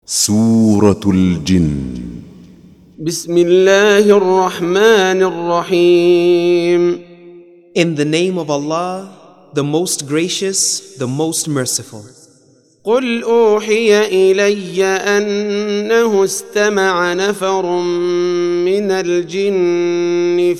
سورة الجن. بسم الله الرحمن الرحيم. In the name of Allah, the most gracious, the most merciful. قل أوحي إلي أنه استمع نفر من الجن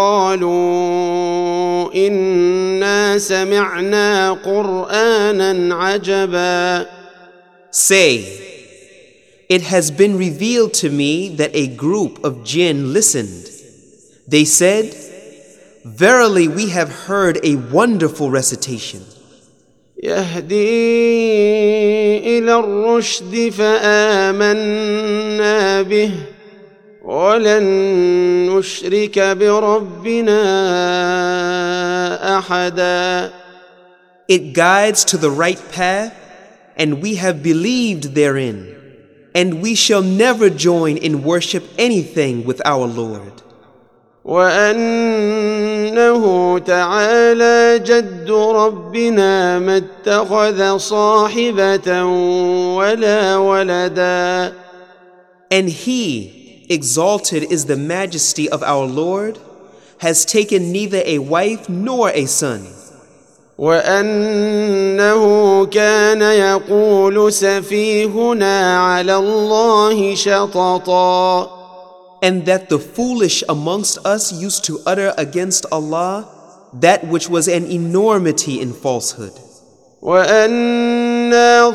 فقالوا إنا سمعنا قرآنا عجبا. Say, it has been revealed to me that a group of jinn listened. They said, verily we have heard a wonderful recitation. يهدي إلى الرشد فآمنا به ولن نشرك بربنا أحدا. It guides to the right path, and we have believed therein, and we shall never join in worship anything with our Lord. وأنه تعالى جد ربنا ما اتخذ صاحبة ولا ولدا. And He, exalted is the majesty of our Lord, has taken neither a wife nor a son. وأنه كان يقول سفيهنا على الله شططا. And that the foolish amongst us used to utter against Allah that which was an enormity in falsehood. وأنا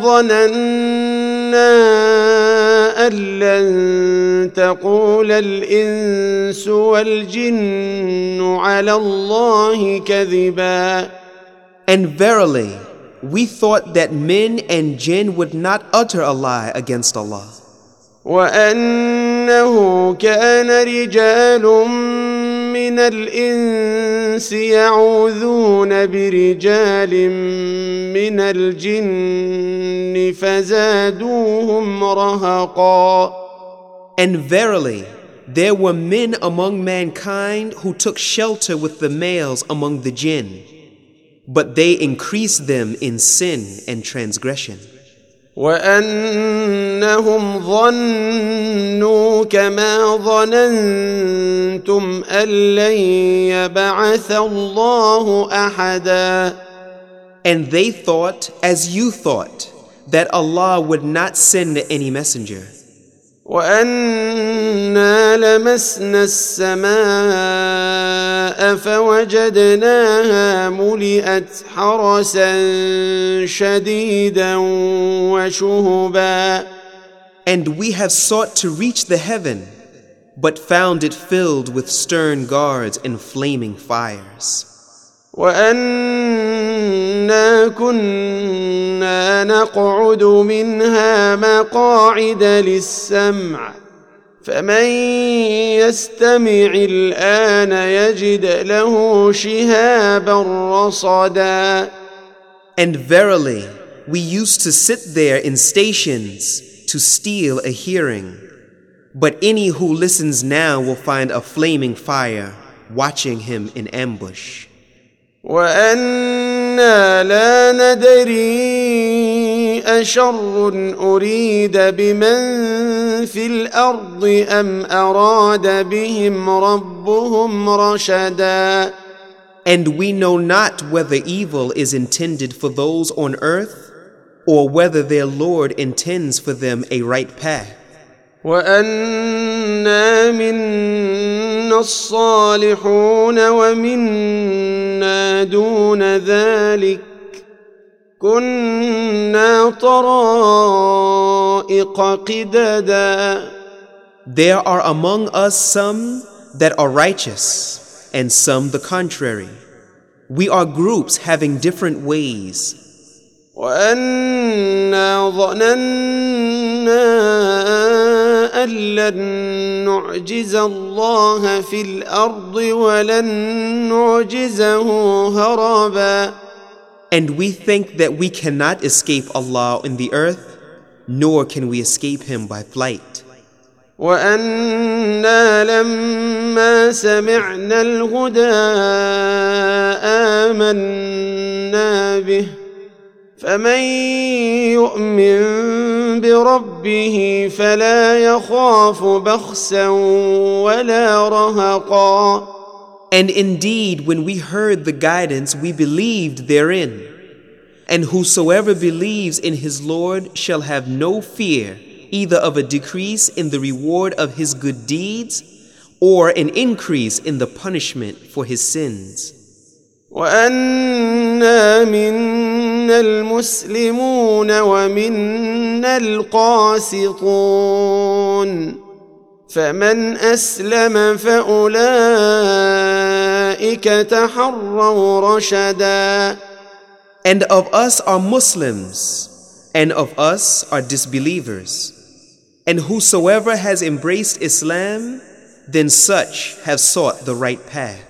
ظننا أن لن تقول الإنس والجن على الله كذبا. And verily, we thought that men and jinn would not utter a lie against Allah. وأنه كان رجال من الإنس يعوذون برجال من الجن فزادوهم رهقا. And verily, there were men among mankind who took shelter with the males among the jinn, but they increased them in sin and transgression. وأنهم ظنوا كما ظننتم أن لن يبعث الله أحدا. And they thought, as you thought, that Allah would not send any messenger. وأنا لمسنا السماء فوجدناها ملئت حرسا شديدا وشهبا. And we have sought to reach the heaven, but found it filled with stern guards and flaming fires. وأنا كنا نقعد منها مقاعد للسمع فمن يستمع الآن يجد له شهابا رصدا. And verily, we used to sit there in stations to steal a hearing, but any who listens now will find a flaming fire watching him in ambush. وأنا لا ندري أشر أريد بمن في الأرض أم أراد بهم ربهم رشدا. And we know not whether evil is intended for those on earth, or whether their Lord intends for them a right path. وأنا منا الصالحون ومنا دون ذلك كنا طرائق قددا. There are among us some that are righteous, and some the contrary. We are groups having different ways. وأنا ظننا أن لن نعجز الله في الأرض ولن نعجزه هربا. And we think that we cannot escape Allah in the earth, nor can we escape Him by flight. وأنا لما سمعنا الهدى آمنا به فمن يؤمن بربه فلا يخاف بخسا ولا رهقا. And indeed, when we heard the guidance, we believed therein. And whosoever believes in his Lord shall have no fear, either of a decrease in the reward of his good deeds, or an increase in the punishment for his sins. وأنا منا المسلمون ومنا القاسطون فمن أسلم فأولئك تحروا رشدا. And of us are Muslims, and of us are disbelievers. And whosoever has embraced Islam, then such have sought the right path.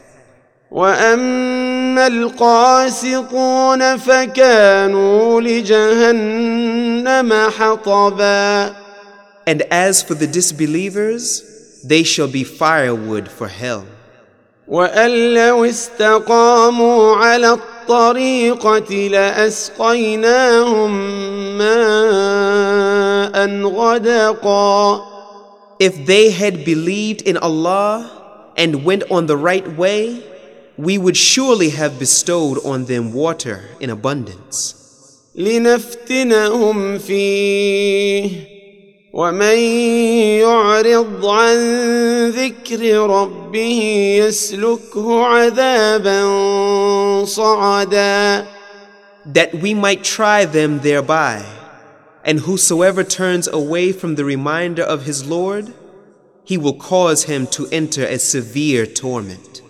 وأما القاسطون فكانوا لجهنم حطبا. And as for the disbelievers, they shall be firewood for hell. وأن لو استقاموا على الطريقة لأسقيناهم ماء غدقا. If they had believed in Allah and went on the right way, we would surely have bestowed on them water in abundance. لنفتنهم فيه ومن يعرض عن ذكر ربه يسلكه عذابا صعدا. That we might try them thereby, and whosoever turns away from the reminder of his Lord, he will cause him to enter a severe torment.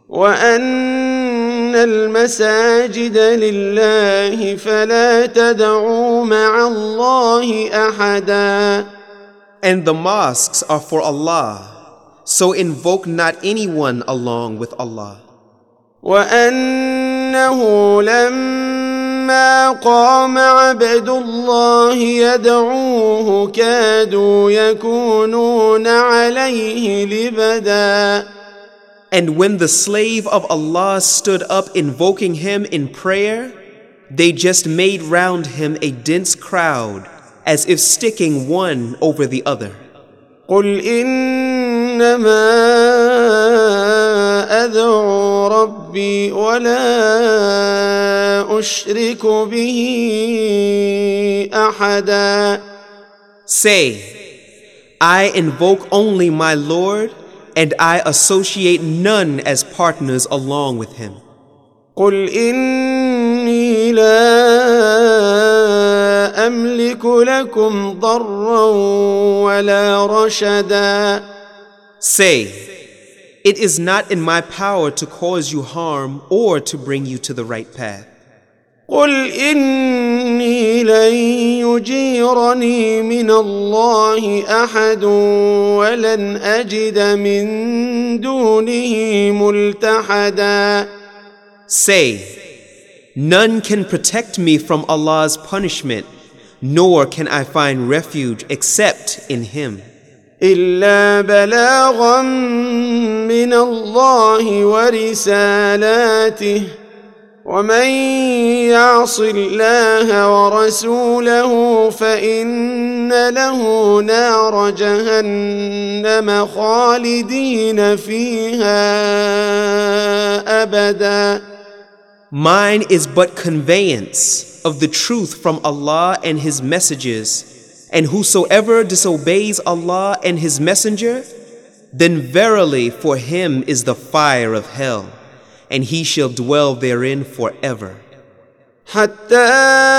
وأن المساجد لله فلا تدعوا مع الله أحدا. And the mosques are for Allah, so invoke not anyone along with Allah. وأنه لما قام عبد الله يدعوه كادوا يكونون عليه لبدا. And when the slave of Allah stood up invoking him in prayer, they just made round him a dense crowd, as if sticking one over the other. قل إنما أدعو ربي ولا أشرك به أحدا. Say, I invoke only my Lord, and I associate none as partners along with him. قل إني لا أملك لكم ضرا ولا رشدا. Say, it is not in my power to cause you harm or to bring you to the right path. قل إني لن يجيرني من الله أحد ولن أجد من دونه ملتحدا. Say, none can protect me from Allah's punishment, nor can I find refuge except in Him. إلا بلاغا من الله ورسالاته ومن يعص الله ورسوله فإن له نار جهنم خالدين فيها أبدا. Mine is but conveyance of the truth from Allah and His messages, and whosoever disobeys Allah and His messenger, then verily for him is the fire of hell, and he shall dwell therein forever. حتى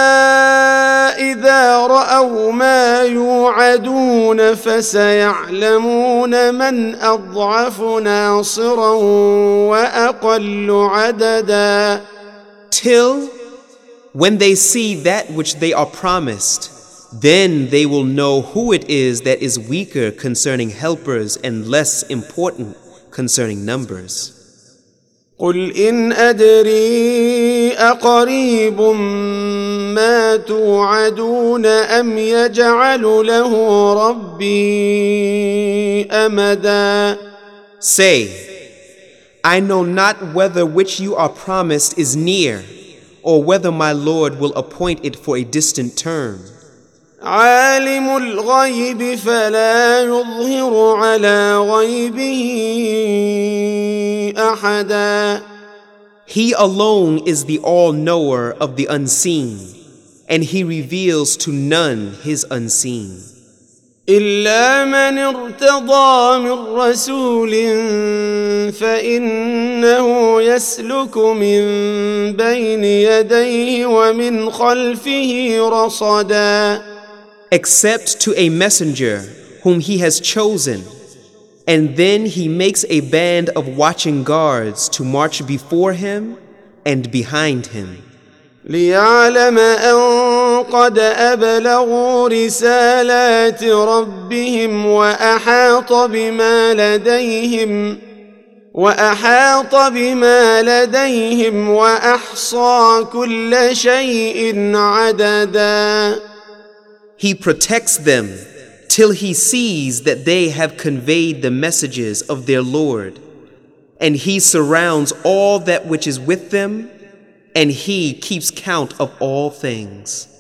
إذا رأوا ما يوعدون فسيعلمون من أضعف ناصرا وأقل عددا. Till when they see that which they are promised, then they will know who it is that is weaker concerning helpers and less important concerning numbers. قل إن أدري أقريب ما توعدون أم يجعل له ربي أمدا. Say, I know not whether which you are promised is near, or whether my Lord will appoint it for a distant term. عالم الغيب فلا يظهر على غيبه أحدا. He alone is the all-knower of the unseen, and he reveals to none his unseen. إلا من ارتضى من رسول فإنه يسلك من بين يديه ومن خلفه رصدا. Except to a messenger whom he has chosen, and then he makes a band of watching guards to march before him and behind him. ليعلم أن قد أبلغوا رسالات ربهم وأحاط بما لديهم وأحصى كل شيء عددا. He protects them till he sees that they have conveyed the messages of their Lord, and he surrounds all that which is with them, and he keeps count of all things.